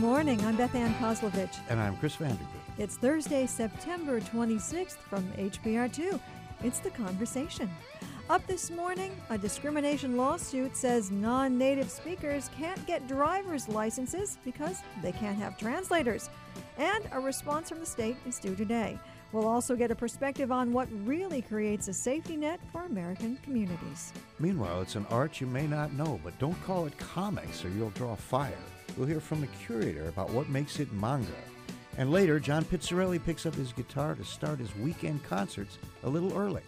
morning. I'm Beth Ann Kozlovich. And I'm Chris Vandergriff. It's Thursday, September 26th from HPR2. It's The Conversation. Up this morning, a discrimination lawsuit says non-native speakers can't get driver's licenses because they can't have translators. And a response from the state is due today. We'll also get a perspective on what really creates a safety net for American communities. Meanwhile, it's an art you may not know, but don't call it comics or you'll draw fire. We'll hear from the curator about what makes it manga. And later, John Pizzarelli picks up his guitar to start his weekend concerts a little early.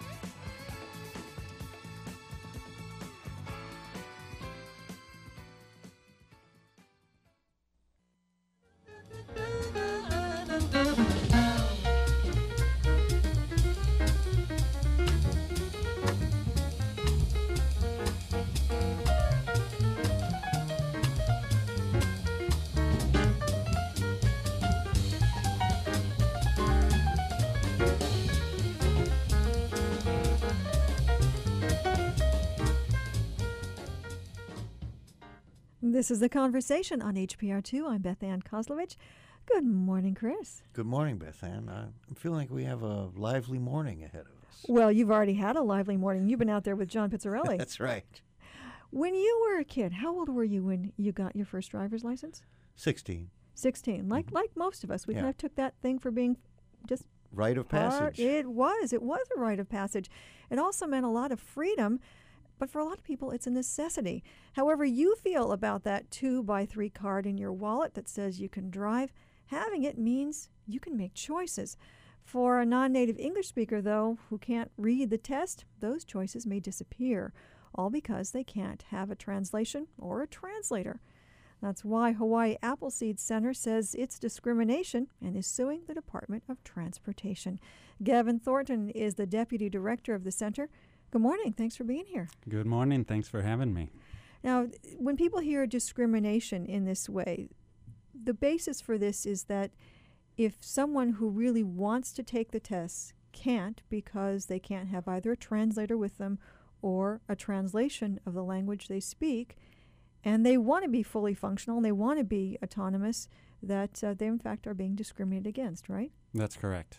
This is The Conversation on HPR2. I'm Beth Ann Kozlovich. Good morning, Chris. Good morning, Beth Ann. I'm feeling like we have a lively morning ahead of us. Well, you've already had a lively morning. You've been out there with John Pizzarelli. That's right. When you were a kid, how old were you when you got your first driver's license? 16. 16. Like most of us. We kind Yeah. of took that thing for being just Rite of passage. It was a rite of passage. It also meant a lot of freedom, but for a lot of people, it's a necessity. However you feel about that 2x3 card in your wallet that says you can drive, having it means you can make choices. For a non-native English speaker, though, who can't read the test, those choices may disappear, all because they can't have a translation or a translator. That's why Hawaii Appleseed Center says it's discrimination and is suing the Department of Transportation. Gavin Thornton is the deputy director of the center. Good morning. Thanks for being here. Good morning. Thanks for having me. Now, when people hear discrimination in this way, the basis for this is that if someone who really wants to take the tests can't because they can't have either a translator with them or a translation of the language they speak, and they want to be fully functional and they want to be autonomous, that they in fact are being discriminated against, right? That's correct.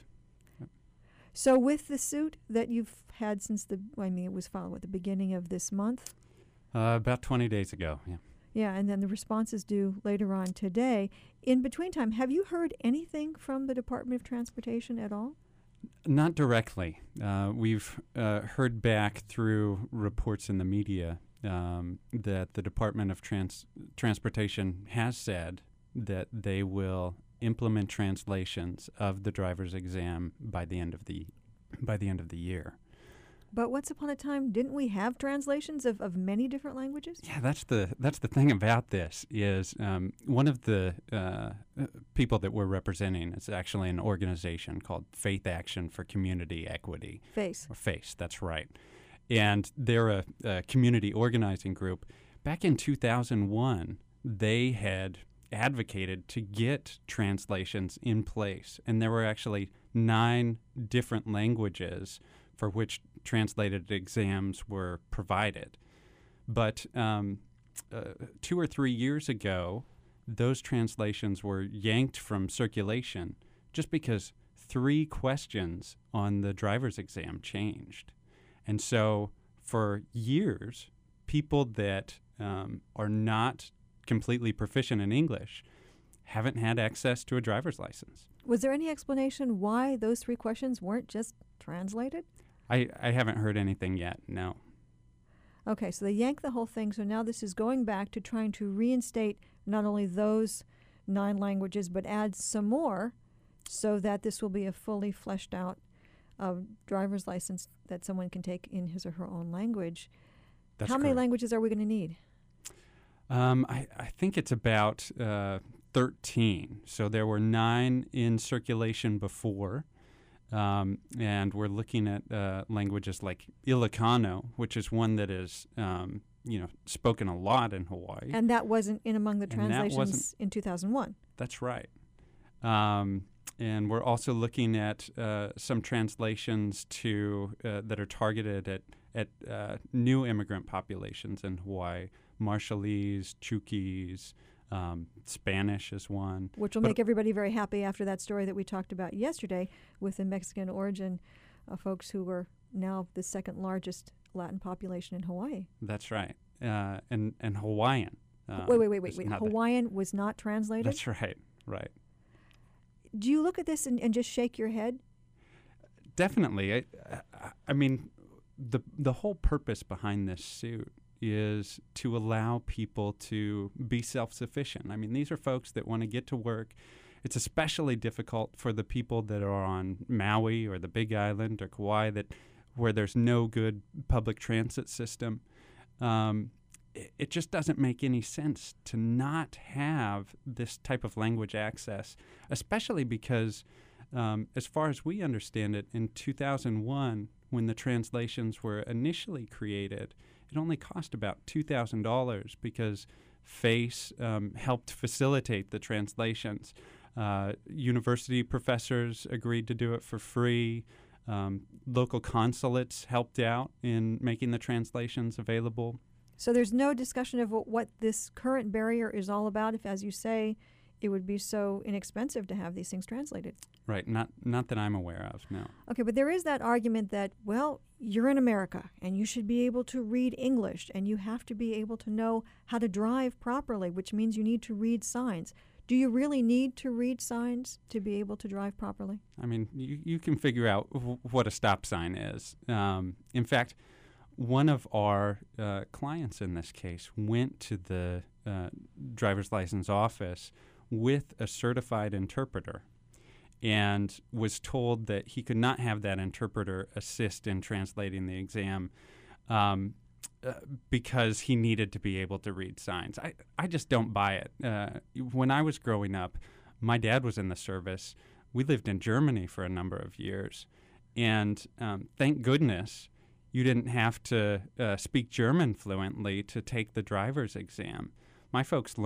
So with the suit that you've had since it was filed at the beginning of this month? About 20 days ago, yeah. Yeah, and then the response is due later on today. In between time, have you heard anything from the Department of Transportation at all? Not directly. We've heard back through reports in the media that the Department of Transportation has said that they will implement translations of the driver's exam by the end of the year. But once upon a time, didn't we have translations of many different languages? Yeah, that's the thing about this is one of the people that we're representing is actually an organization called Faith Action for Community Equity. FACE. Or FACE, that's right. And they're a community organizing group. Back in 2001, they had advocated to get translations in place, and there were actually 9 different languages for which translated exams were provided. But 2 or 3 years ago, those translations were yanked from circulation just because 3 questions on the driver's exam changed. And so for years, people that are not completely proficient in English haven't had access to a driver's license. Was there any explanation why those 3 questions weren't just translated? I haven't heard anything yet, no. Okay, so they yanked the whole thing, so now this is going back to trying to reinstate not only those 9 languages, but add some more so that this will be a fully fleshed out driver's license that someone can take in his or her own language. That's How many correct. languages are we going to need? I think it's about 13. So there were 9 in circulation before. And we're looking at languages like Ilocano, which is one that is, spoken a lot in Hawaii. And that wasn't in among the And that translations wasn't- in 2001. That's right. And we're also looking at some translations that are targeted at new immigrant populations in Hawaii, Marshallese, Chukis, Spanish is one. Which will make everybody very happy after that story that we talked about yesterday with the Mexican origin folks who were now the second largest Latin population in Hawaii. That's right. And Hawaiian. Wait. Hawaiian was not translated? That's right. Do you look at this and just shake your head? Definitely. I mean, the whole purpose behind this suit is to allow people to be self-sufficient. I mean, these are folks that want to get to work. It's especially difficult for the people that are on Maui or the Big Island or Kauai where there's no good public transit system. It just doesn't make any sense to not have this type of language access, especially because, as far as we understand it, in 2001, when the translations were initially created, it only cost about $2,000 because FACE helped facilitate the translations. University professors agreed to do it for free. Local consulates helped out in making the translations available. So there's no discussion of what this current barrier is all about if, as you say, it would be so inexpensive to have these things translated. Right. Not that I'm aware of, no. Okay, but there is that argument that, well, you're in America and you should be able to read English and you have to be able to know how to drive properly, which means you need to read signs. Do you really need to read signs to be able to drive properly? I mean, you can figure out what a stop sign is. In fact, one of our clients in this case went to the driver's license office with a certified interpreter and was told that he could not have that interpreter assist in translating the exam because he needed to be able to read signs. I just don't buy it. When I was growing up, my dad was in the service. We lived in Germany for a number of years. And thank goodness you didn't have to speak German fluently to take the driver's exam. My folks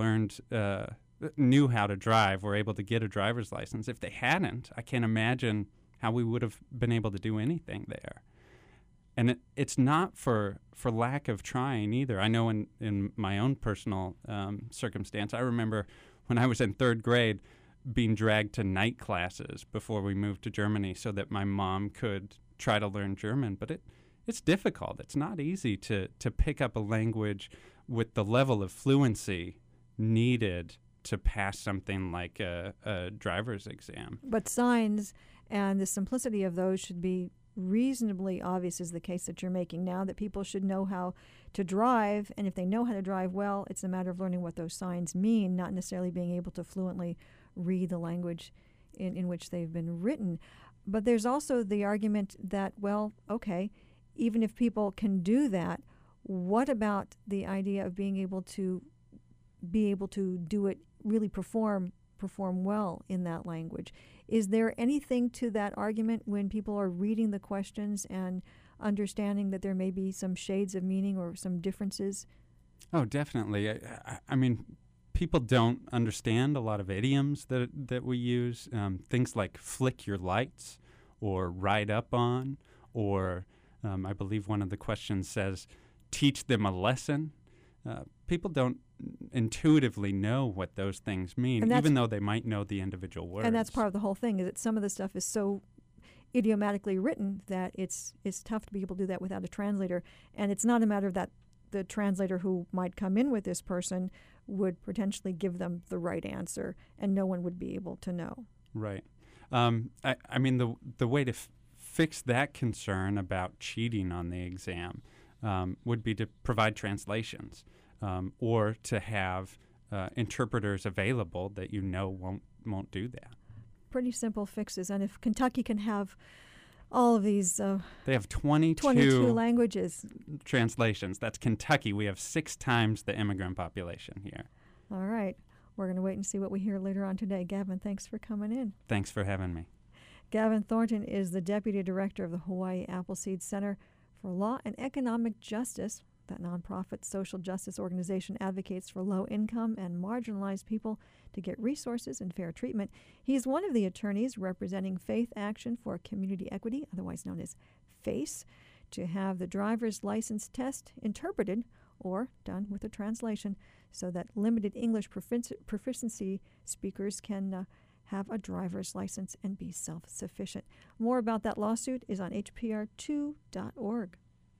knew how to drive, were able to get a driver's license. If they hadn't, I can't imagine how we would have been able to do anything there. And it's not for lack of trying either. I know in my own personal circumstance, I remember when I was in third grade being dragged to night classes before we moved to Germany so that my mom could try to learn German. But it's difficult. It's not easy to pick up a language with the level of fluency needed to pass something like a driver's exam. But signs and the simplicity of those should be reasonably obvious, is the case that you're making now, that people should know how to drive, and if they know how to drive well, it's a matter of learning what those signs mean, not necessarily being able to fluently read the language in which they've been written. But there's also the argument that, well, okay, even if people can do that, what about the idea of being able to do it, really perform well in that language? Is there anything to that argument when people are reading the questions and understanding that there may be some shades of meaning or some differences? Oh, definitely. I mean, people don't understand a lot of idioms that we use. Things like flick your lights or ride up on, or I believe one of the questions says, teach them a lesson. People don't intuitively know what those things mean, even though they might know the individual words. And that's part of the whole thing, is that some of the stuff is so idiomatically written that it's tough to be able to do that without a translator. And it's not a matter of that the translator who might come in with this person would potentially give them the right answer, and no one would be able to know. Right. I mean, the way to fix that concern about cheating on the exam would be to provide translations, or to have interpreters available that won't do that. Pretty simple fixes. And if Kentucky can have all of these... they have 22 languages. Translations. That's Kentucky. We have 6 times the immigrant population here. All right. We're going to wait and see what we hear later on today. Gavin, thanks for coming in. Thanks for having me. Gavin Thornton is the Deputy Director of the Hawaii Appleseed Center for Law and Economic Justice. That nonprofit social justice organization advocates for low-income and marginalized people to get resources and fair treatment. He is one of the attorneys representing Faith Action for Community Equity, otherwise known as FACE, to have the driver's license test interpreted or done with a translation so that limited English proficiency speakers can have a driver's license and be self-sufficient. More about that lawsuit is on hpr2.org.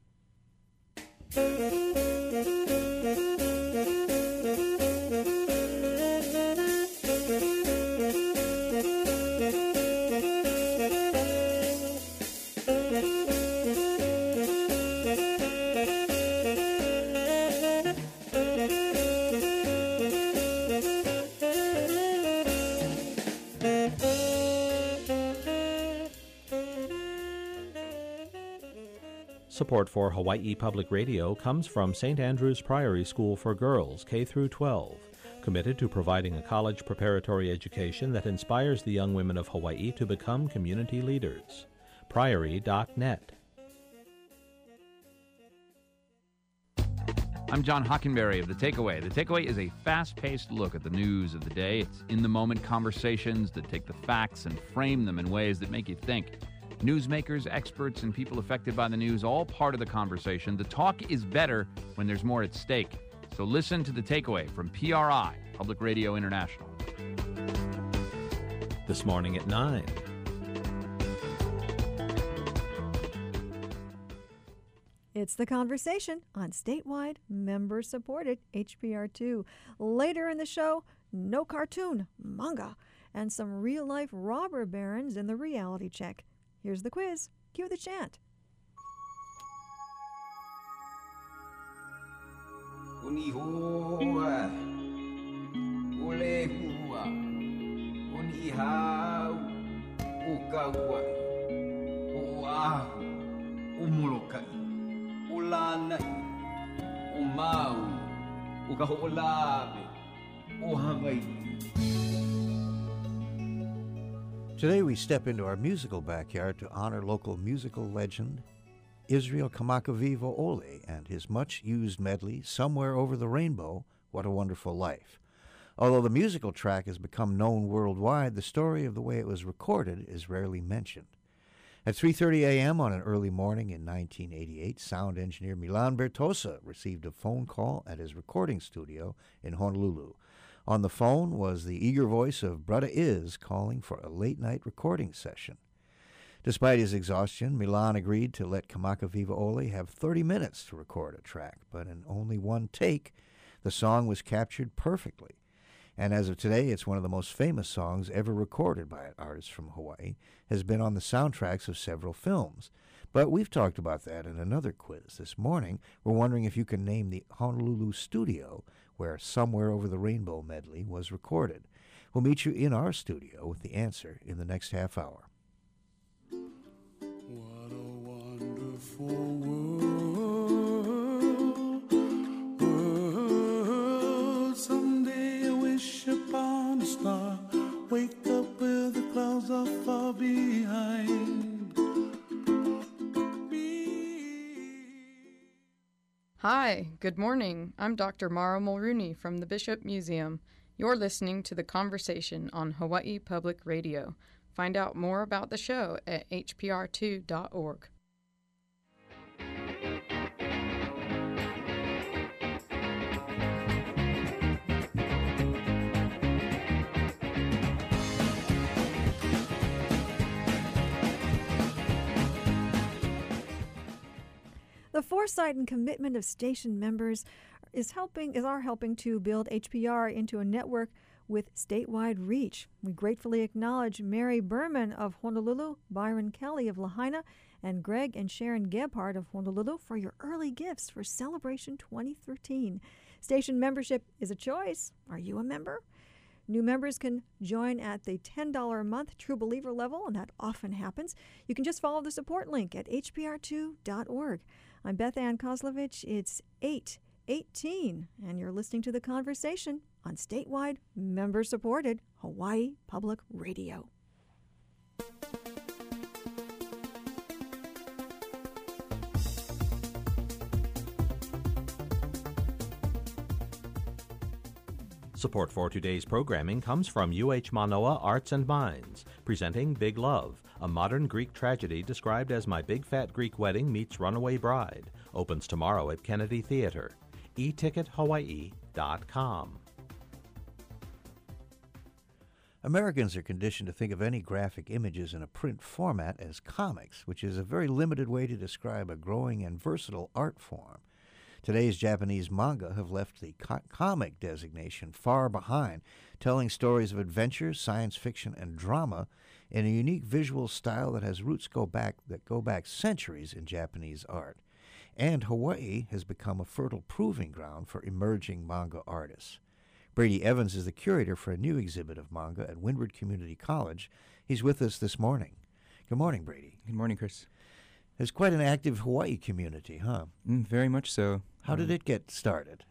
Support for Hawaii Public Radio comes from St. Andrew's Priory School for Girls, K through 12, committed to providing a college preparatory education that inspires the young women of Hawaii to become community leaders. Priory.net. I'm John Hockenberry of The Takeaway. The Takeaway is a fast-paced look at the news of the day. It's in-the-moment conversations that take the facts and frame them in ways that make you think. Newsmakers, experts, and people affected by the news, all part of the conversation. The talk is better when there's more at stake. So listen to The Takeaway from PRI, Public Radio International. This morning at 9. It's The Conversation on statewide, member-supported HPR2. Later in the show, no cartoon, manga, and some real-life robber barons in the reality check. Here's the quiz. Cue the chant. Unihoa, Ulehua, Unihau, Ukawa, Uahu, Umulukai, Ulanai, Umau, Ukaholabe, Uhawaii. Today we step into our musical backyard to honor local musical legend Israel Kamakawiwo Ole and his much-used medley, Somewhere Over the Rainbow, What a Wonderful Life. Although the musical track has become known worldwide, the story of the way it was recorded is rarely mentioned. At 3:30 a.m. on an early morning in 1988, sound engineer Milan Bertosa received a phone call at his recording studio in Honolulu. On the phone was the eager voice of Brudda Is calling for a late-night recording session. Despite his exhaustion, Milan agreed to let Kamakawiwo Ole have 30 minutes to record a track, but in only one take, the song was captured perfectly. And as of today, it's one of the most famous songs ever recorded by an artist from Hawaii, has been on the soundtracks of several films. But we've talked about that in another quiz. This morning, we're wondering if you can name the Honolulu studio where Somewhere Over the Rainbow medley was recorded. We'll meet you in our studio with the answer in the next half hour. What a wonderful world. Someday I wish upon a star. Wake up where the clouds are far behind me. Hi, good morning. I'm Dr. Mara Mulrooney from the Bishop Museum. You're listening to The Conversation on Hawaii Public Radio. Find out more about the show at hpr2.org. The foresight and commitment of station members is helping to build HPR into a network with statewide reach. We gratefully acknowledge Mary Berman of Honolulu, Byron Kelly of Lahaina, and Greg and Sharon Gebhardt of Honolulu for your early gifts for Celebration 2013. Station membership is a choice. Are you a member? New members can join at the $10 a month True Believer level, and that often happens. You can just follow the support link at hpr2.org. I'm Beth Ann Kozlovich. It's 8:18, and you're listening to The Conversation on statewide, member-supported Hawaii Public Radio. Support for today's programming comes from UH Manoa Arts and Minds, presenting Big Love, a modern Greek tragedy described as My Big Fat Greek Wedding Meets Runaway Bride. Opens tomorrow at Kennedy Theater. etickethawaii.com. Americans are conditioned to think of any graphic images in a print format as comics, which is a very limited way to describe a growing and versatile art form. Today's Japanese manga have left the comic designation far behind, telling stories of adventure, science fiction, and drama in a unique visual style that has roots that go back centuries in Japanese art. And Hawaii has become a fertile proving ground for emerging manga artists. Brady Evans is the curator for a new exhibit of manga at Windward Community College. He's with us this morning. Good morning, Brady. Good morning, Chris. There's quite an active Hawaii community, huh? Very much so. How did it get started?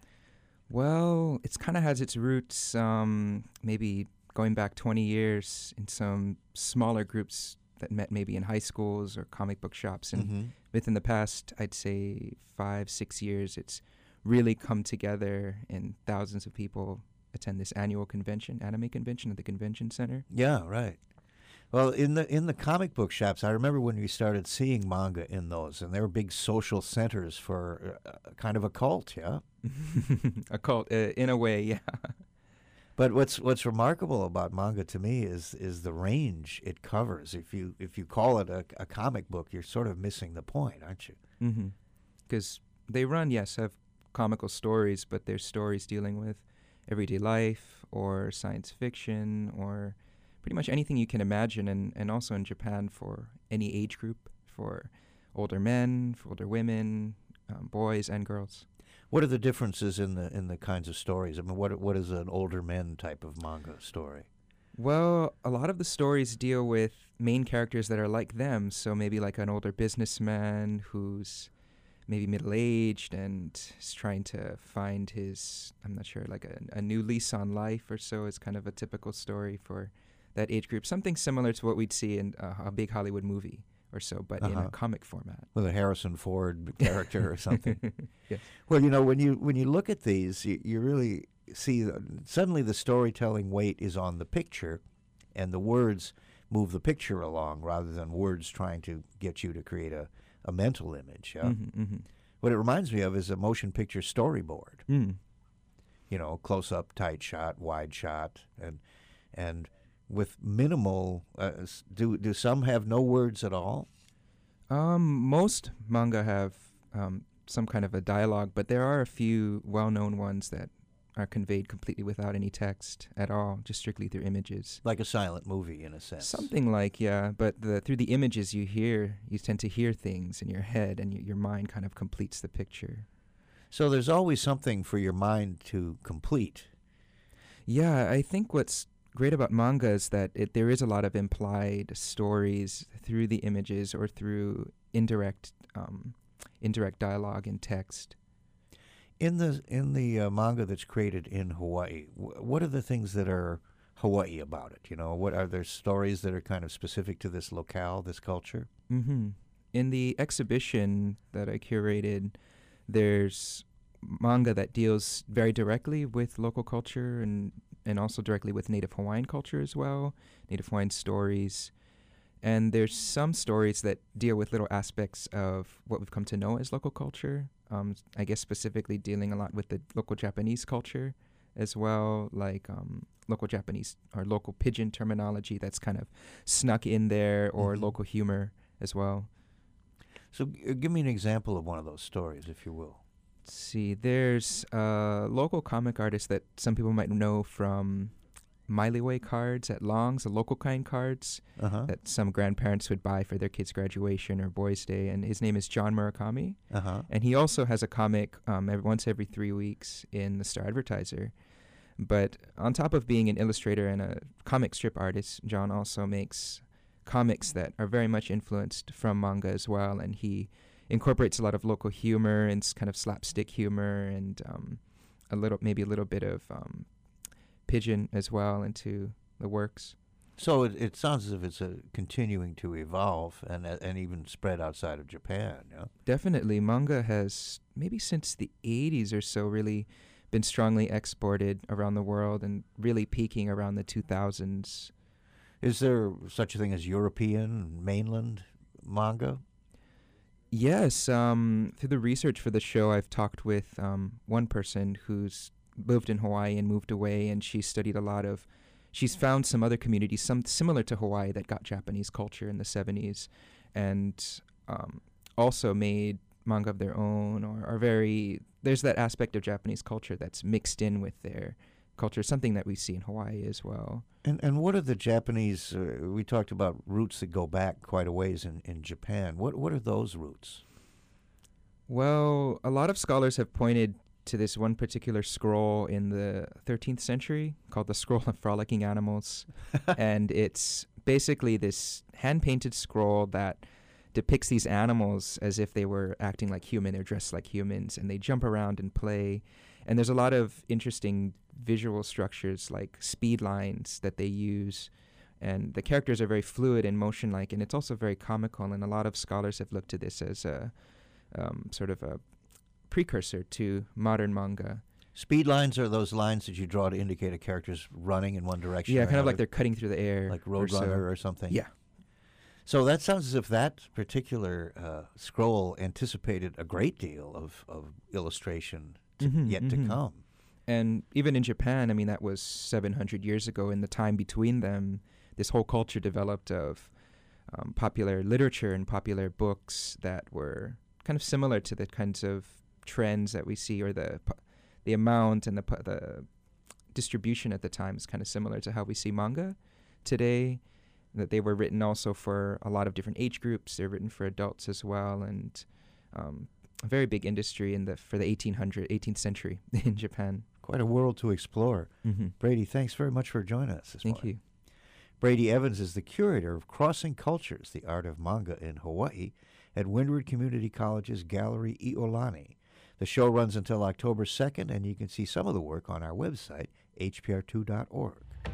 Well, it kind of has its roots maybe going back 20 years in some smaller groups that met maybe in high schools or comic book shops. And within the past, I'd say 5-6 years, it's really come together and thousands of people attend this annual convention, anime convention at the convention center. Yeah, right. Well, in the comic book shops, I remember when we started seeing manga in those, and they were big social centers for kind of a cult, yeah? A cult, in a way, yeah. But what's remarkable about manga to me is the range it covers. If you call it a comic book, you're sort of missing the point, aren't you? Because they have comical stories, but they're stories dealing with everyday life or science fiction or pretty much anything you can imagine, and also in Japan for any age group, for older men, for older women, boys and girls. What are the differences in the kinds of stories? I mean, what is an older men type of manga story? Well, a lot of the stories deal with main characters that are like them, so maybe like an older businessman who's maybe middle-aged and is trying to find his, I'm not sure, like a new lease on life or so is kind of a typical story for that age group. Something similar to what we'd see in a big Hollywood movie or so, but in a comic format. With a Harrison Ford character or something. Yes. Well, when you look at these, you really see suddenly the storytelling weight is on the picture, and the words move the picture along rather than words trying to get you to create a mental image. Yeah? What it reminds me of is a motion picture storyboard. Close up, tight shot, wide shot, and with minimal. Do some have no words at all? Most manga have some kind of a dialogue, but there are a few well-known ones that are conveyed completely without any text at all, just strictly through images. Like a silent movie, in a sense. Something like, yeah, but through the images you tend to hear things in your head, and your mind kind of completes the picture. So there's always something for your mind to complete. Yeah, I think what's great about manga is that there is a lot of implied stories through the images or through indirect dialogue in text. In the manga that's created in Hawaii, what are the things that are Hawaii about it? What are there stories that are kind of specific to this locale, this culture? In the exhibition that I curated, there's manga that deals very directly with local culture and also directly with Native Hawaiian culture as well, Native Hawaiian stories. And there's some stories that deal with little aspects of what we've come to know as local culture. I guess specifically dealing a lot with the local Japanese culture as well, like local Japanese or local pidgin terminology that's kind of snuck in there, or local humor as well. So give me an example of one of those stories, if you will. Let's see. There's a local comic artist that some people might know from Mailiway cards at Long's, the local kind cards that some grandparents would buy for their kids' graduation or Boys' Day. And his name is John Murakami. And he also has a comic once every 3 weeks in the Star Advertiser. But on top of being an illustrator and a comic strip artist, John also makes comics that are very much influenced from manga as well. And he incorporates a lot of local humor and kind of slapstick humor and maybe a little bit of pidgin as well into the works. So it sounds as if it's continuing to evolve and even spread outside of Japan, yeah? Definitely. Manga has, maybe since the 80s or so, really been strongly exported around the world and really peaking around the 2000s. Is there such a thing as European mainland manga? Yes. Through the research for the show, I've talked with one person who's lived in Hawaii and moved away, and she studied a lot of. She's found some other communities, some similar to Hawaii, that got Japanese culture in the 70s, and also made manga of their own, or are very. There's that aspect of Japanese culture that's mixed in with their culture, something that we see in Hawaii as well. And what are the Japanese, we talked about roots that go back quite a ways in Japan. What are those roots? Well, a lot of scholars have pointed to this one particular scroll in the 13th century called the Scroll of Frolicking Animals. And it's basically this hand-painted scroll that depicts these animals as if they were acting like human. They're dressed like humans, and they jump around and play. And there's a lot of interesting visual structures like speed lines that they use. And the characters are very fluid and motion-like, and it's also very comical. And a lot of scholars have looked to this as a sort of a precursor to modern manga. Speed lines are those lines that you draw to indicate a character's running in one direction. Yeah, or kind of another, like they're cutting through the air. like Roadrunner or something. Yeah. So that sounds as if that particular scroll anticipated a great deal of illustration yet to come. And even in Japan, I mean, that was 700 years ago. In the time between them, this whole culture developed of popular literature and popular books that were kind of similar to the kinds of trends that we see, or the amount and the distribution at the time is kind of similar to how we see manga today. That they were written also for a lot of different age groups. They're written for adults as well, and a very big industry for the 18th century in Japan. Quite a world to explore. Mm-hmm. Brady, thanks very much for joining us this morning. Thank you. Brady Evans is the curator of Crossing Cultures, the Art of Manga in Hawaii, at Windward Community College's Gallery Iolani. The show runs until October 2nd, and you can see some of the work on our website, hpr2.org.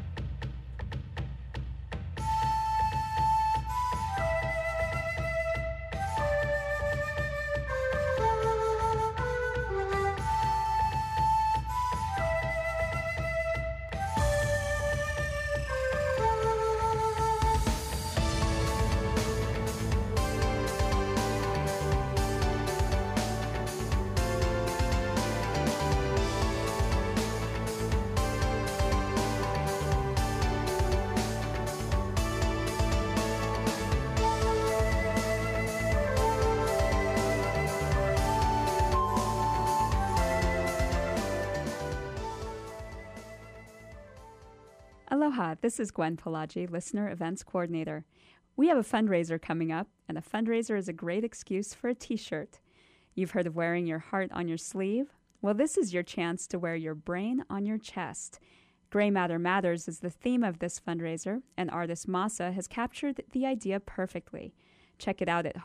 Aloha, this is Gwen Pelagi, Listener Events Coordinator. We have a fundraiser coming up, and a fundraiser is a great excuse for a t-shirt. You've heard of wearing your heart on your sleeve? Well, this is your chance to wear your brain on your chest. Gray Matter Matters is the theme of this fundraiser, and artist Masa has captured the idea perfectly. Check it out at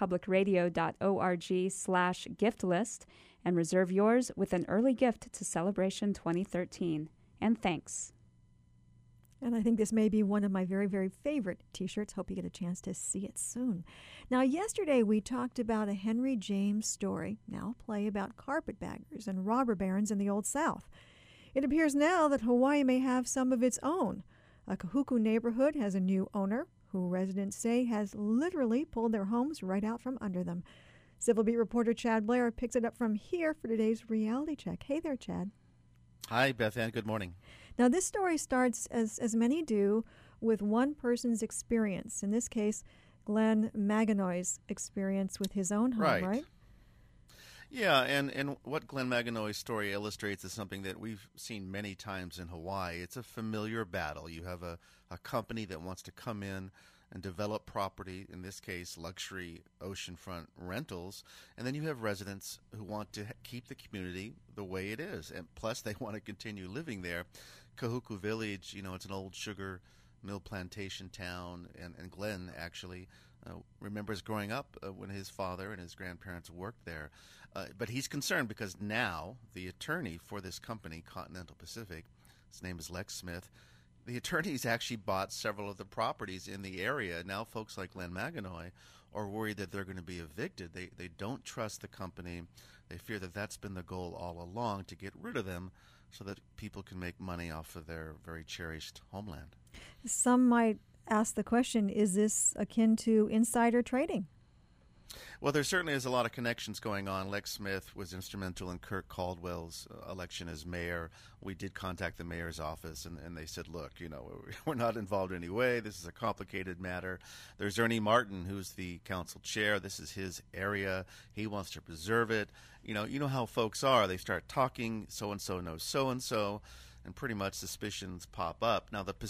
hawaiipublicradio.org/gift list and reserve yours with an early gift to Celebration 2013. And thanks. And I think this may be one of my very, very favorite T-shirts. Hope you get a chance to see it soon. Now, yesterday we talked about a Henry James story, now a play about carpetbaggers and robber barons in the Old South. It appears now that Hawaii may have some of its own. A Kahuku neighborhood has a new owner, who residents say has literally pulled their homes right out from under them. Civil Beat reporter Chad Blair picks it up from here for today's Reality Check. Hey there, Chad. Hi, Beth Ann. Good morning. Now, this story starts, as many do, with one person's experience. In this case, Glenn Maganoy's experience with his own home, right? Yeah, and what Glenn Maganoy's story illustrates is something that we've seen many times in Hawaii. It's a familiar battle. You have a company that wants to come in and develop property, in this case, luxury oceanfront rentals, and then you have residents who want to keep the community the way it is, and plus they want to continue living there. Kahuku Village, it's an old sugar mill plantation town, and Glenn actually remembers growing up when his father and his grandparents worked there. But he's concerned because now the attorney for this company, Continental Pacific, his name is Lex Smith, the attorneys actually bought several of the properties in the area. Now folks like Glenn Maganoy are worried that they're going to be evicted. They don't trust the company. They fear that that's been the goal all along, to get rid of them so that people can make money off of their very cherished homeland. Some might ask the question, is this akin to insider trading? Well, there certainly is a lot of connections going on. Lex Smith was instrumental in Kirk Caldwell's election as mayor. We did contact the mayor's office, and they said, look, we're not involved in any way. This is a complicated matter. There's Ernie Martin, who's the council chair. This is his area. He wants to preserve it. You know how folks are. They start talking, so-and-so knows so-and-so, and pretty much suspicions pop up. Now, the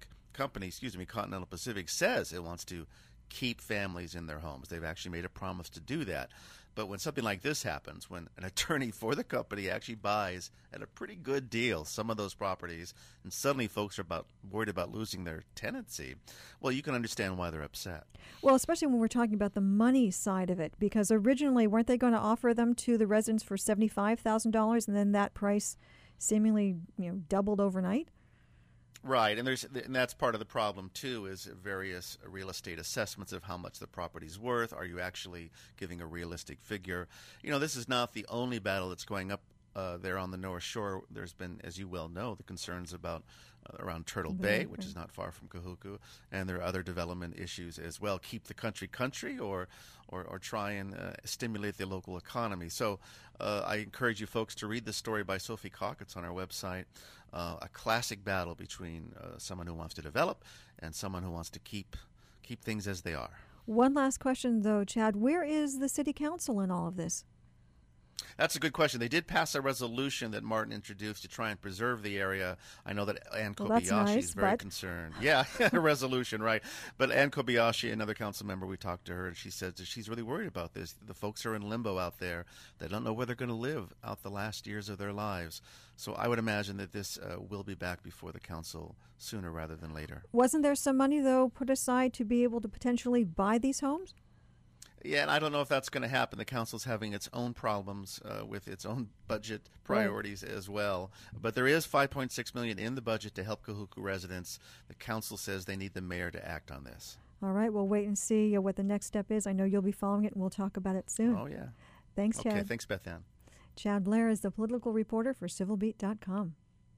Continental Pacific says it wants to keep families in their homes. They've actually made a promise to do that. But when something like this happens, when an attorney for the company actually buys at a pretty good deal some of those properties, and suddenly folks are worried about losing their tenancy, well, you can understand why they're upset. Well, especially when we're talking about the money side of it, because originally weren't they going to offer them to the residents for $75,000, and then that price seemingly doubled overnight? Right, and that's part of the problem too, is various real estate assessments of how much the property's worth. Are you actually giving a realistic figure? This is not the only battle that's going up there on the North Shore. There's been, as you well know, the concerns around Turtle Bay, which is not far from Kahuku, and there are other development issues as well. Keep the country, or try and stimulate the local economy. So I encourage you folks to read the story by Sophie Koch. It's on our website. A classic battle between someone who wants to develop and someone who wants to keep things as they are. One last question, though, Chad. Where is the city council in all of this? That's a good question. They did pass a resolution that Martin introduced to try and preserve the area. I know that Ann Kobayashi is very concerned. Yeah, a resolution, right. But Ann Kobayashi, another council member, we talked to her, and she says that she's really worried about this. The folks are in limbo out there. They don't know where they're going to live out the last years of their lives. So I would imagine that this will be back before the council sooner rather than later. Wasn't there some money, though, put aside to be able to potentially buy these homes? Yeah, and I don't know if that's going to happen. The council's having its own problems with its own budget priorities as well. But there is $5.6 million in the budget to help Kahuku residents. The council says they need the mayor to act on this. All right, we'll wait and see what the next step is. I know you'll be following it, and we'll talk about it soon. Oh, yeah. Thanks, Chad. Okay, thanks, Beth Ann. Chad Blair is the political reporter for civilbeat.com.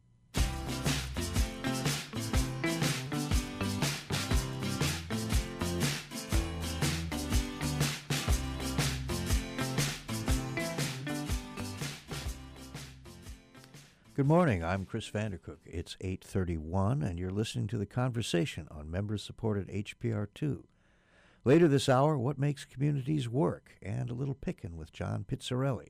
Good morning. I'm Chris Vandercook. It's 8:31, and you're listening to The Conversation on member-supported HPR2. Later this hour, what makes communities work, and a little pickin' with John Pizzarelli.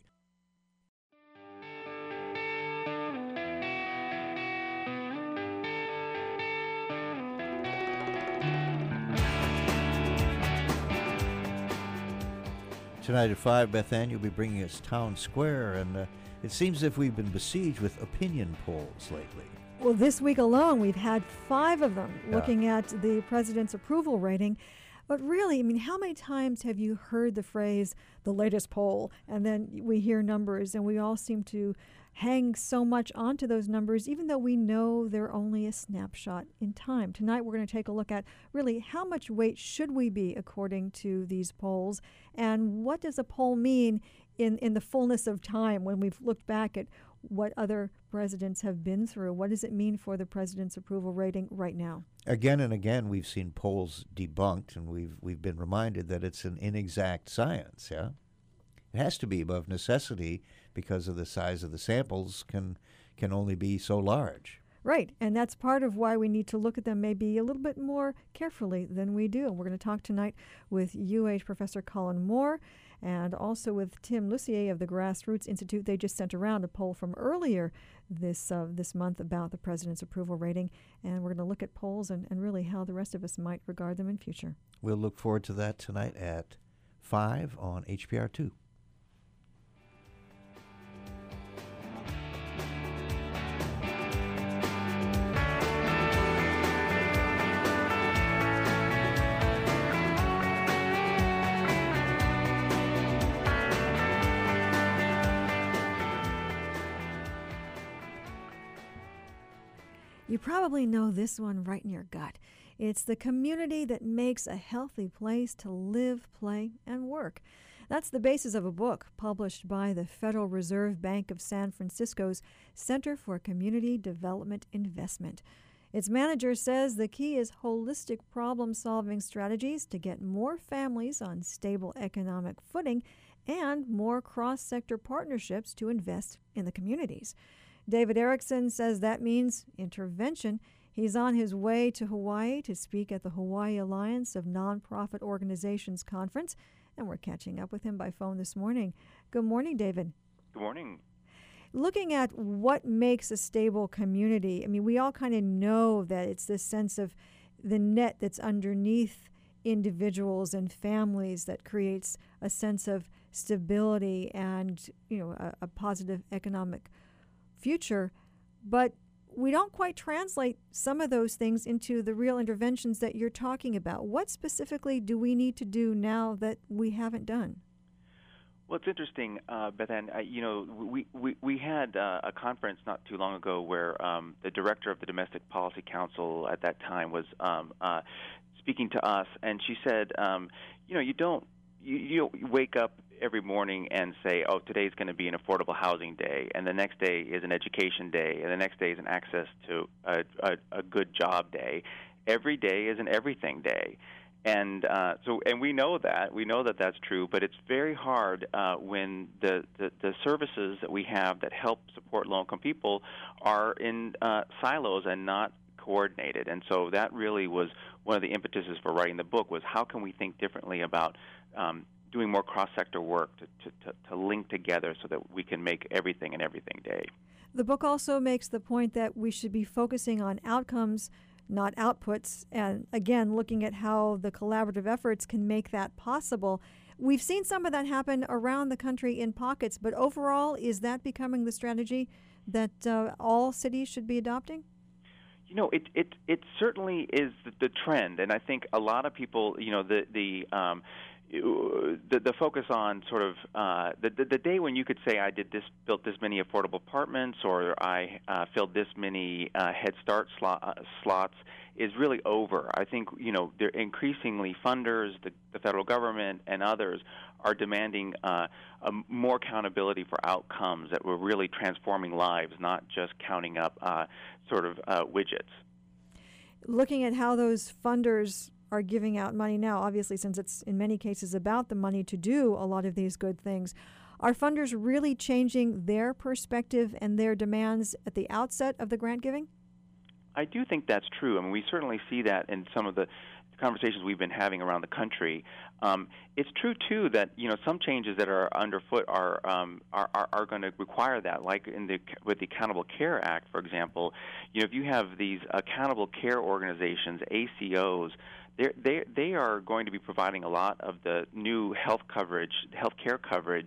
Tonight at 5, Beth Ann, you'll be bringing us Town Square, and it seems as if we've been besieged with opinion polls lately. Well, this week alone, we've had 5 of them looking at the president's approval rating. But really, how many times have you heard the phrase, the latest poll, and then we hear numbers, and we all seem to hang so much onto those numbers, even though we know they're only a snapshot in time. Tonight, we're going to take a look at really how much weight should we be according to these polls, and what does a poll mean in the fullness of time when we've looked back at what other presidents have been through. What does it mean for the president's approval rating right now? Again and again, we've seen polls debunked, and we've been reminded that it's an inexact science. Yeah, it has to be above necessity because of the size of the samples can only be so large. Right, and that's part of why we need to look at them maybe a little bit more carefully than we do. And we're going to talk tonight with UH Professor Colin Moore and also with Tim Lucier of the Grassroots Institute. They just sent around a poll from earlier this month about the president's approval rating, and we're going to look at polls and really how the rest of us might regard them in future. We'll look forward to that tonight at 5 on HPR2. You probably know this one right in your gut. It's the community that makes a healthy place to live, play, and work. That's the basis of a book published by the Federal Reserve Bank of San Francisco's Center for Community Development Investment. Its manager says the key is holistic problem-solving strategies to get more families on stable economic footing and more cross-sector partnerships to invest in the communities. David Erickson says that means intervention. He's on his way to Hawaii to speak at the Hawaii Alliance of Nonprofit Organizations Conference, and we're catching up with him by phone this morning. Good morning, David. Good morning. Looking at what makes a stable community, I mean, we all kind of know that it's this sense of the net that's underneath individuals and families that creates a sense of stability and, a positive economic future. But we don't quite translate some of those things into the real interventions that you're talking about. What specifically do we need to do now that we haven't done? Well, it's interesting, Beth Ann. We had a conference not too long ago where the director of the Domestic Policy Council at that time was speaking to us, and she said, you don't wake up every morning and say, oh, today's going to be an affordable housing day, and the next day is an education day, and the next day is an access to a good job day. Every day is an everything day. And we know that that's true, but it's very hard when the services that we have that help support low-income people are in silos and not coordinated. And so that really was one of the impetuses for writing the book, was how can we think differently about doing more cross-sector work to link together so that we can make everything an everything day. The book also makes the point that we should be focusing on outcomes, not outputs, and again, looking at how the collaborative efforts can make that possible. We've seen some of that happen around the country in pockets, but overall, is that becoming the strategy that all cities should be adopting? It certainly is the trend, and I think a lot of people, the focus on sort of the day when you could say I built this many affordable apartments, or I filled this many Head Start slots is really over. I think they're increasingly funders, the federal government, and others are demanding more accountability for outcomes that were really transforming lives, not just counting up widgets. Looking at how those funders are giving out money now, obviously, since it's in many cases about the money to do a lot of these good things, are funders really changing their perspective and their demands at the outset of the grant giving? I do think that's true. I mean, we certainly see that in some of the conversations we've been having around the country. It's true too that some changes that are underfoot are going to require that. Like with the Accountable Care Act, for example, if you have these accountable care organizations, ACOs, they are going to be providing a lot of the new health care coverage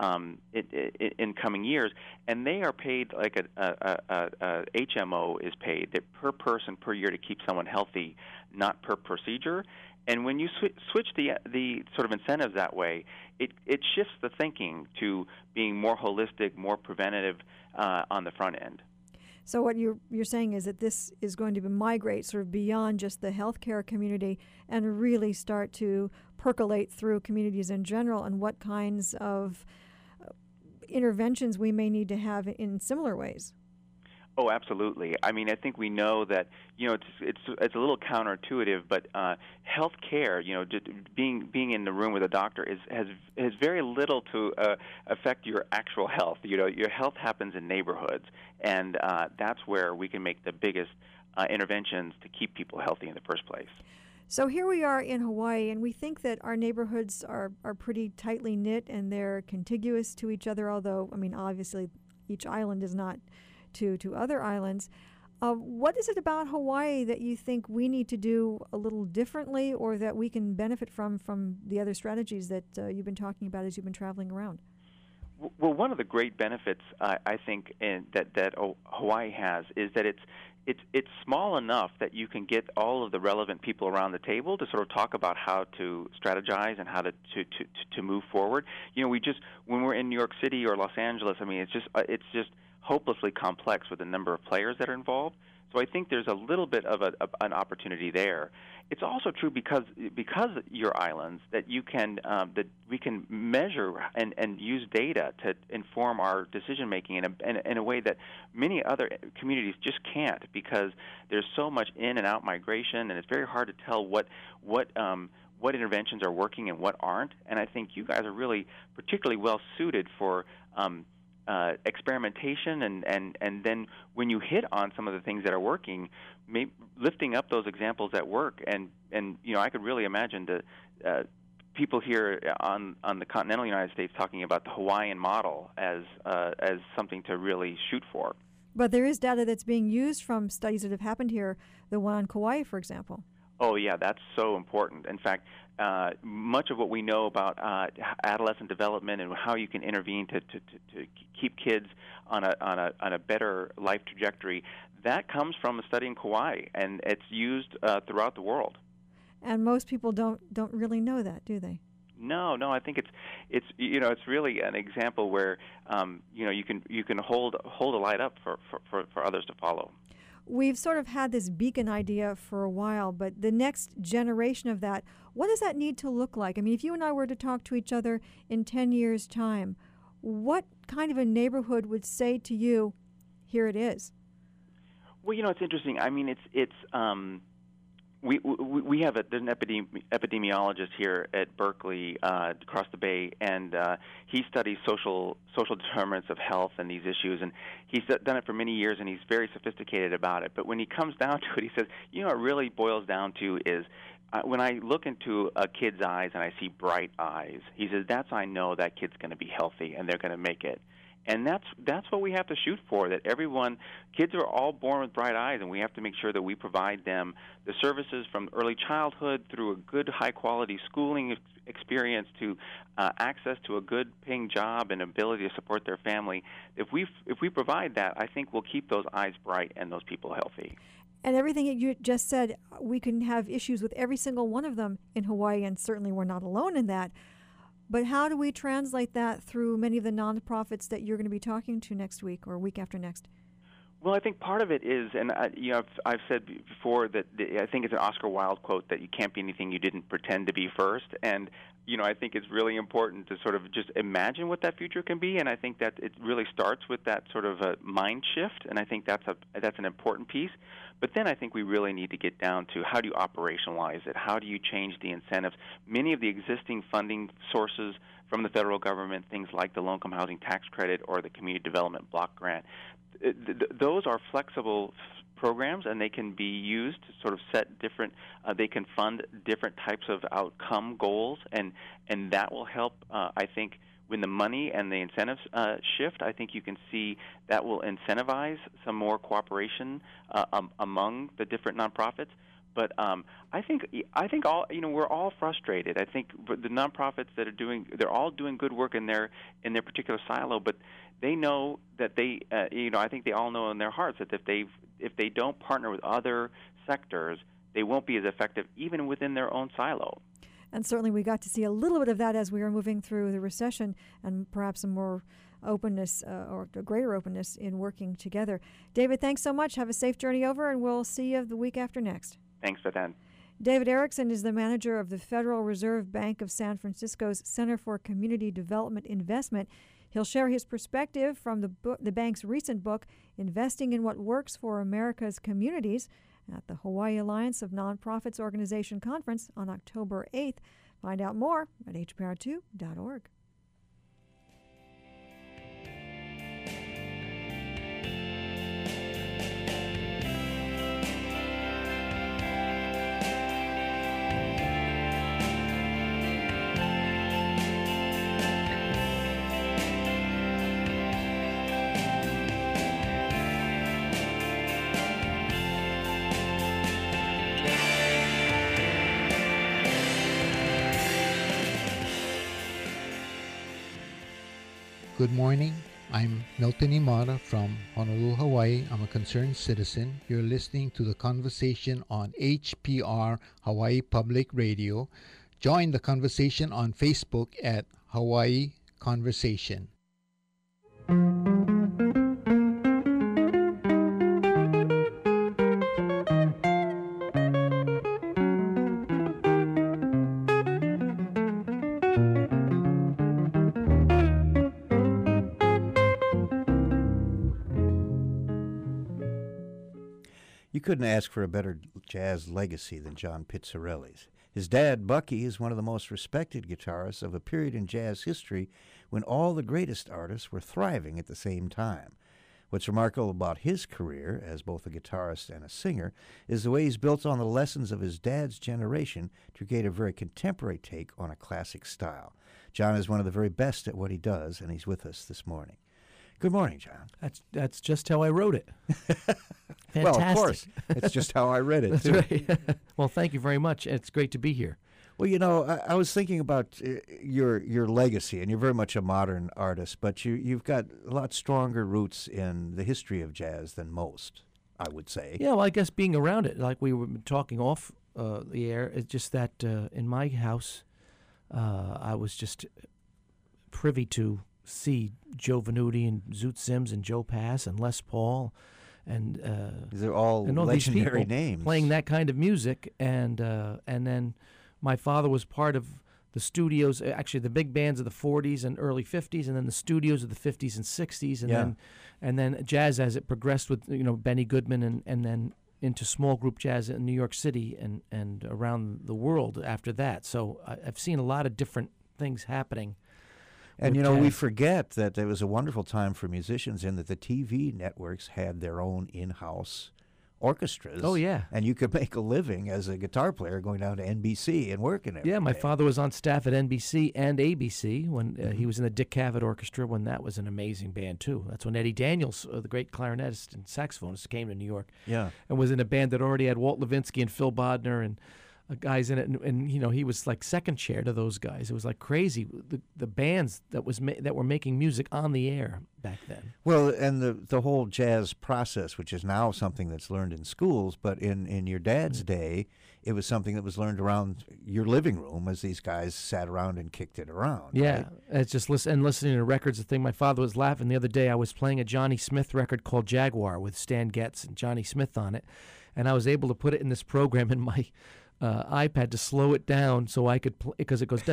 in coming years, and they are paid like a HMO is paid, that per person per year to keep someone healthy, not per procedure. And when you switch the sort of incentives that way, it shifts the thinking to being more holistic, more preventative on the front end. So what you're saying is that this is going to migrate sort of beyond just the healthcare community and really start to percolate through communities in general, and what kinds of interventions we may need to have in similar ways. Oh, absolutely. I mean, I think we know that it's a little counterintuitive, but health care, just being in the room with a doctor has very little to affect your actual health. Your health happens in neighborhoods, and that's where we can make the biggest interventions to keep people healthy in the first place. So here we are in Hawaii, and we think that our neighborhoods are pretty tightly knit and they're contiguous to each other, although, I mean, obviously each island is not to other islands. What is it about Hawaii that you think we need to do a little differently, or that we can benefit from the other strategies that you've been talking about as you've been traveling around? Well, one of the great benefits I think that Hawaii has is that it's small enough that you can get all of the relevant people around the table to sort of talk about how to strategize and how to move forward. When we're in New York City or Los Angeles, I mean, it's just hopelessly complex with the number of players that are involved. So I think there's a little bit of an opportunity there. It's also true because you're islands that you can that we can measure and use data to inform our decision making in a way that many other communities just can't, because there's so much in and out migration, and it's very hard to tell what interventions are working and what aren't. And I think you guys are really particularly well suited for experimentation, and then when you hit on some of the things that are working, lifting up those examples that work, and I could really imagine the people here on the continental United States talking about the Hawaiian model as something to really shoot for. But there is data that's being used from studies that have happened here, the one on Kauai, for example. Oh, yeah, that's so important. In fact, much of what we know about adolescent development and how you can intervene to keep kids on a better life trajectory, that comes from a study in Kauai, and it's used throughout the world. And most people don't really know that, do they? No. I think it's really an example where you can hold a light up for others to follow. We've sort of had this beacon idea for a while, but the next generation of that, what does that need to look like? I mean, if you and I were to talk to each other in 10 years' time, what kind of a neighborhood would say to you, here it is? Well, it's interesting. I mean, we have there's an epidemiologist here at Berkeley across the bay, and he studies social determinants of health and these issues, and he's done it for many years, and he's very sophisticated about it. But when he comes down to it, he says, what it really boils down to is when I look into a kid's eyes and I see bright eyes, he says, I know that kid's going to be healthy and they're going to make it. And that's what we have to shoot for, that kids are all born with bright eyes, and we have to make sure that we provide them the services from early childhood through a good, high-quality schooling experience to access to a good-paying job and ability to support their family. If we provide that, I think we'll keep those eyes bright and those people healthy. And everything that you just said, we can have issues with every single one of them in Hawaii, and certainly we're not alone in that. But how do we translate that through many of the nonprofits that you're going to be talking to next week or week after next? Well, I think part of it is, and I've said before that I think it's an Oscar Wilde quote that you can't be anything you didn't pretend to be first. And I think it's really important to sort of just imagine what that future can be. And I think that it really starts with that sort of a mind shift, and I think that's an important piece. But then I think we really need to get down to how do you operationalize it? How do you change the incentives? Many of the existing funding sources from the federal government, things like the Low-Income Housing Tax Credit or the Community Development Block Grant, those are flexible programs, and they can be used to sort of set different, they can fund different types of outcome goals, and that will help, I think, when the money and the incentives shift. I think you can see that will incentivize some more cooperation among the different nonprofits. But I think all we're all frustrated. I think the nonprofits that are they're all doing good work in their particular silo, but they know that I think they all know in their hearts that if they don't partner with other sectors, they won't be as effective even within their own silo. And certainly we got to see a little bit of that as we were moving through the recession, and perhaps a more openness or a greater openness in working together. David, thanks so much. Have a safe journey over, and we'll see you the week after next. Thanks, Beth Ann. David Erickson is the manager of the Federal Reserve Bank of San Francisco's Center for Community Development Investment. He'll share his perspective from the bank's recent book, Investing in What Works for America's Communities, at the Hawaii Alliance of Nonprofits Organization Conference on October 8th. Find out more at hpr2.org. Good morning. I'm Milton Imara from Honolulu, Hawaii. I'm a concerned citizen. You're listening to the conversation on HPR Hawaii Public Radio. Join the conversation on Facebook at Hawaii Conversation. You couldn't ask for a better jazz legacy than John Pizzarelli's. His dad, Bucky, is one of the most respected guitarists of a period in jazz history when all the greatest artists were thriving at the same time. What's remarkable about his career, as both a guitarist and a singer, is the way he's built on the lessons of his dad's generation to create a very contemporary take on a classic style. John is one of the very best at what he does, and he's with us this morning. Good morning, John. That's just how I wrote it. Fantastic. Well, of course. It's just how I read it, That's too. right. Well, thank you very much. It's great to be here. Well, you know, I was thinking about your legacy, and you're very much a modern artist, but you've got a lot stronger roots in the history of jazz than most, I would say. Yeah, well, I guess being around it, like we were talking off the air, it's just that in my house, I was just privy to see Joe Venuti and Zoot Sims and Joe Pass and Les Paul, and these are all legendary these people names playing that kind of music, and then my father was part of the studios, actually the big bands of the 40s and early 50s, and then the studios of the 50s and 60s, and then jazz as it progressed with Benny Goodman and then into small group jazz in New York City and around the world after that. So I've seen a lot of different things happening. And, we forget that it was a wonderful time for musicians in that the TV networks had their own in-house orchestras. Oh, yeah. And you could make a living as a guitar player going down to NBC and working every Yeah, my day. father was on staff at NBC and ABC when he was in the Dick Cavett Orchestra, when that was an amazing band, too. That's when Eddie Daniels, the great clarinetist and saxophonist, came to New York. Yeah. And was in a band that already had Walt Levinsky and Phil Bodner and guys in it, and he was like second chair to those guys. It was like crazy, the bands that were making music on the air back then. Well, and the whole jazz process, which is now something that's learned in schools, but in your dad's day, it was something that was learned around your living room as these guys sat around and kicked it around. Yeah, right? it's just listening to records. The thing, my father was laughing the other day. I was playing a Johnny Smith record called Jaguar with Stan Getz and Johnny Smith on it, and I was able to put it in this program in my iPad to slow it down so I could play, because it goes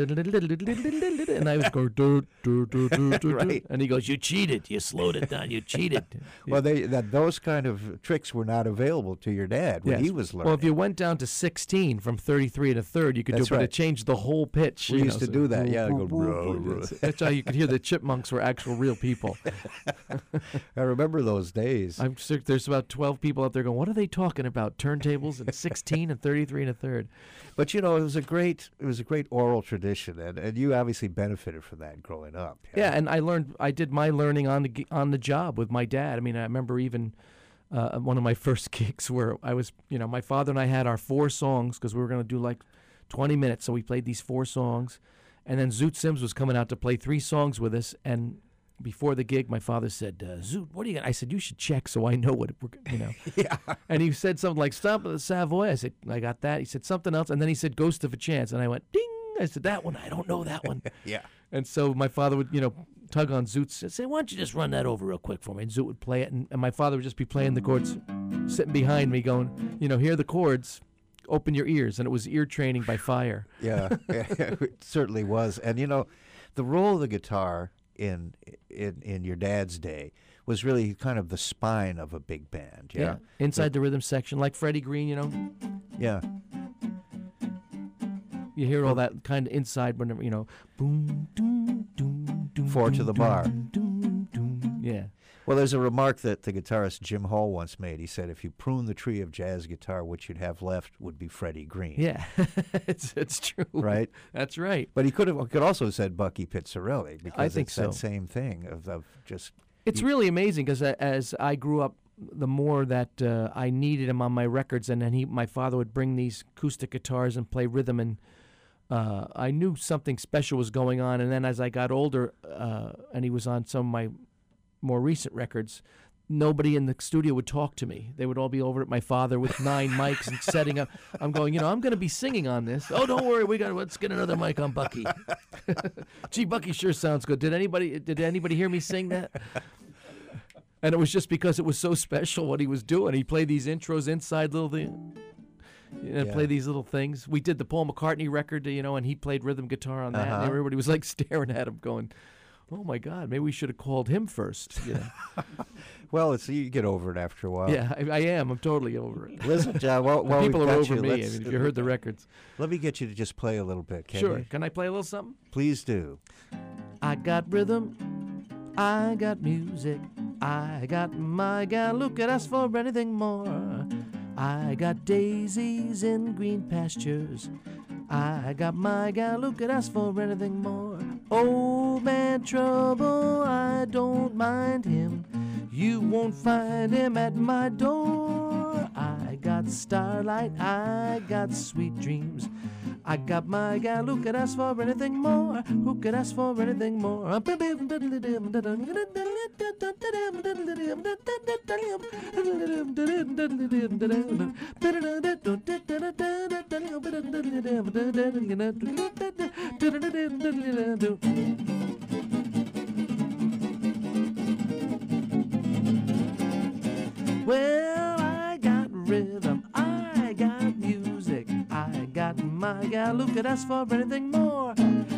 and I was going right. And he goes, "You cheated! You slowed it down! You cheated!" Well, those kind of tricks were not available to your dad when he was learning. Well, if you went down to 16 from 33 1/3, you could That's do it, but right. it changed the whole pitch. We used to do that. Yeah, That's how you could hear the chipmunks were actual real people. I remember those days. I'm sure there's about 12 people out there going, "What are they talking about? Turntables and 16 and 33 1/3." But it was a great oral tradition, and you obviously benefited from that growing up. Yeah, and I did my learning on the job with my dad. I mean, I remember even one of my first gigs where I was, my father and I had our 4 songs because we were going to do like 20 minutes, so we played these 4 songs, and then Zoot Sims was coming out to play 3 songs with us, and before the gig, my father said, "Zoot, what are you gonna?" I said, "You should check so I know what we're." Yeah. And he said something like "Stop at the Savoy." I said, "I got that." He said something else, and then he said "Ghost of a Chance," and I went, "Ding!" I said, "That one, I don't know that one." Yeah. And so my father would, tug on Zoot's and say, "Why don't you just run that over real quick for me?" And Zoot would play it, and my father would just be playing the chords, sitting behind me, going, "Here are the chords. Open your ears." And it was ear training by fire. Yeah, it certainly was. And the role of the guitar in your dad's day was really kind of the spine of a big band. Yeah, Inside the rhythm section, like Freddie Green, Yeah. You hear all that kind of inside whenever, boom, doom, doom, doom. 4 to the bar. Doom, doom. Yeah. Well, there's a remark that the guitarist Jim Hall once made. He said, if you prune the tree of jazz guitar, what you'd have left would be Freddie Green. Yeah, it's true. Right? That's right. But he could also have said Bucky Pizzarelli, because I think it's so. that same thing of just... It's really amazing because as I grew up, the more that I needed him on my records, and then my father would bring these acoustic guitars and play rhythm, and I knew something special was going on. And then as I got older, and he was on some of my more recent records, nobody in the studio would talk to me. They would all be over at my father with 9 mics and setting up. I'm going, I'm going to be singing on this. Oh, don't worry, let's get another mic on Bucky. Gee, Bucky sure sounds good. Did anybody hear me sing that? And it was just because it was so special what he was doing. He played these intros inside little thing. Play these little things. We did the Paul McCartney record, and he played rhythm guitar on that. And everybody was like staring at him going, Oh my God! Maybe we should have called him first. You know? Well, you get over it after a while. Yeah, I am. I'm totally over it. Listen, John, people we've are got over you, me. I mean, if you heard the records. Let me get you to just play a little bit, can Sure. you? Can I play a little something? Please do. I got rhythm. I got music. I got my gal. Look at us for anything more. I got daisies in green pastures. I got my gal. Look at us for anything more. Old man Trouble, I don't mind him. You won't find him at my door. I got starlight, I got sweet dreams. I got my gal. Who could ask for anything more? Who could ask for anything more? Well, I got rhythm, I got music, I got my gal. Who could ask for anything more?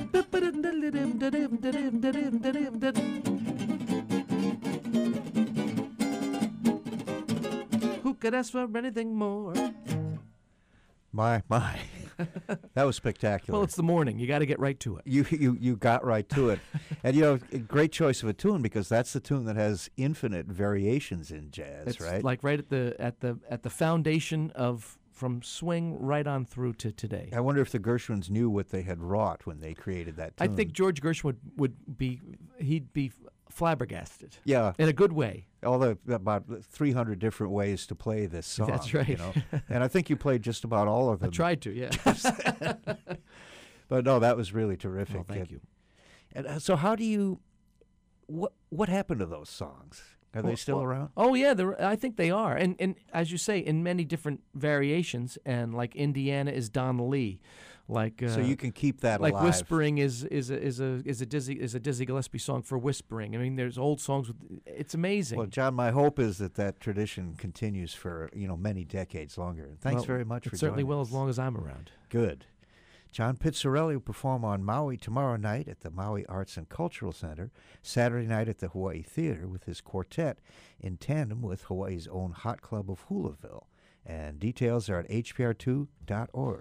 Who could ask for anything more? My. That was spectacular. Well, it's the morning. You got to get right to it. You got right to it. And, you know, a great choice of a tune, because that's the tune that has infinite variations in jazz, It's right? like right at the foundation of from swing right on through to today. I wonder if the Gershwins knew what they had wrought when they created that tune. I think George Gershwin would be flabbergasted. Yeah. In a good way. About 300 different ways to play this song. That's right. You know? And I think you played just about all of them. I tried to, yeah. But no, that was really terrific. Oh, thank you. And so how do you, what happened to those songs? Are they still around? Oh, yeah, I think they are. And as you say, in many different variations. And like Indiana is Don Lee. Like so you can keep that like alive. Whispering is a Dizzy Gillespie song for Whispering. I mean, there's old songs it's amazing. Well, John, my hope is that tradition continues for many decades longer. And thanks very much for joining us. It certainly will, as long as I'm around. Good. John Pizzarelli will perform on Maui tomorrow night at the Maui Arts and Cultural Center, Saturday night at the Hawaii Theater with his quartet in tandem with Hawaii's own Hot Club of Hulaville. And details are at hpr2.org.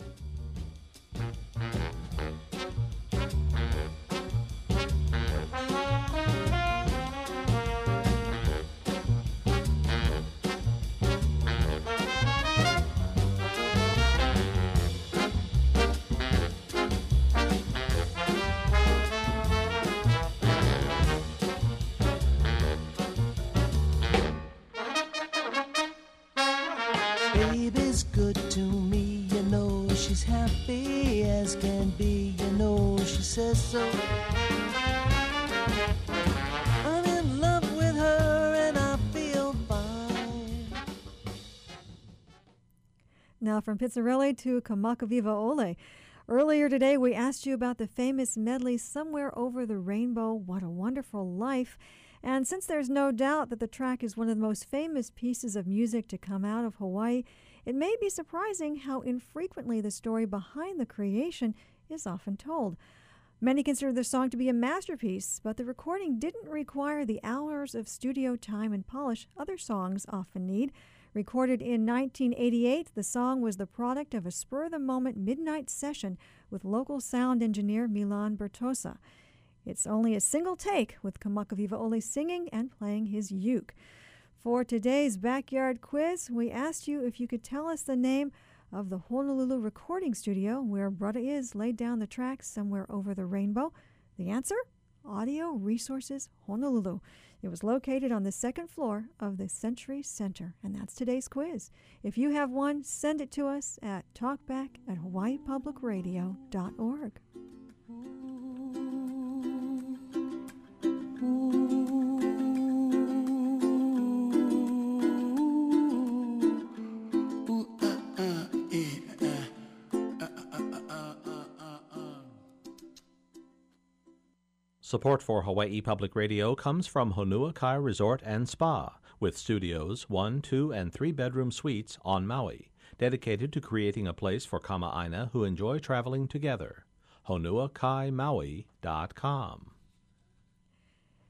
Baby's good to me, you know she's happy as can be, you know she says so. I'm in love with her and I feel fine. Now from Pizzarelli to Kamakawiwa Ole. Earlier today, we asked you about the famous medley Somewhere Over the Rainbow, What a Wonderful Life. And since there's no doubt that the track is one of the most famous pieces of music to come out of Hawaii, it may be surprising how infrequently the story behind the creation is often told. Many consider the song to be a masterpiece, but the recording didn't require the hours of studio time and polish other songs often need. Recorded in 1988, the song was the product of a spur-of-the-moment midnight session with local sound engineer Milan Bertosa. It's only a single take, with Kamakawiwa Ole singing and playing his uke. For today's Backyard Quiz, we asked you if you could tell us the name of the Honolulu recording studio where Brudda Is laid down the track Somewhere Over the Rainbow. The answer? Audio Resources Honolulu. It was located on the second floor of the Century Center, and that's today's quiz. If you have one, send it to us at talkback@hawaiipublicradio.org. Support for Hawaii Public Radio comes from Honua Kai Resort and Spa, with studios, 1, 2, and 3-bedroom suites on Maui, dedicated to creating a place for kama'aina who enjoy traveling together. HonuaKaiMaui.com.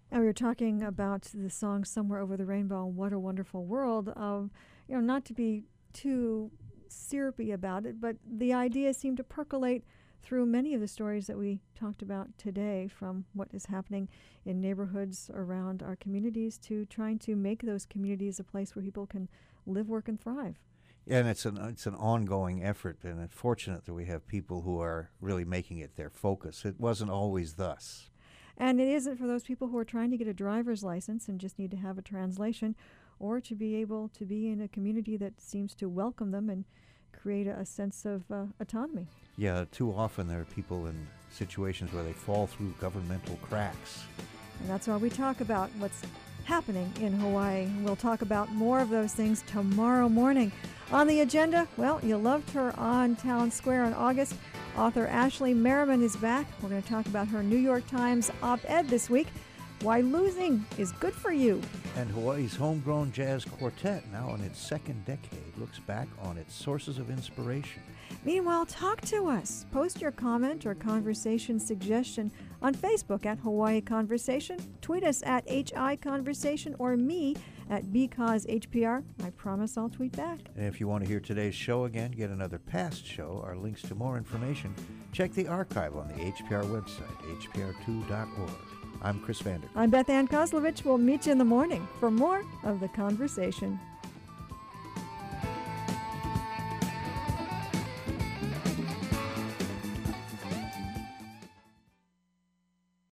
And we were talking about the song Somewhere Over the Rainbow, What a Wonderful World, of, not to be too syrupy about it, but the idea seemed to percolate through many of the stories that we talked about today, from what is happening in neighborhoods around our communities to trying to make those communities a place where people can live, work, and thrive. And it's an ongoing effort, and it's fortunate that we have people who are really making it their focus. It wasn't always thus. And it isn't for those people who are trying to get a driver's license and just need to have a translation, or to be able to be in a community that seems to welcome them and create a sense of autonomy. Yeah, too often there are people in situations where they fall through governmental cracks. And that's why we talk about what's happening in Hawaii. We'll talk about more of those things tomorrow morning. On the agenda, well, you loved her on Town Square in August. Author Ashley Merriman is back. We're going to talk about her New York Times op-ed this week, Why Losing is Good for You. And Hawaii's homegrown jazz quartet, now in its second decade, looks back on its sources of inspiration. Meanwhile, talk to us. Post your comment or conversation suggestion on Facebook at Hawaii Conversation. Tweet us at HI Conversation, or me at BCAUSEHPR. I promise I'll tweet back. And if you want to hear today's show again, get another past show, or links to more information, check the archive on the HPR website, hpr2.org. I'm Chris Vander. I'm Beth Ann Kozlovich. We'll meet you in the morning for more of The Conversation.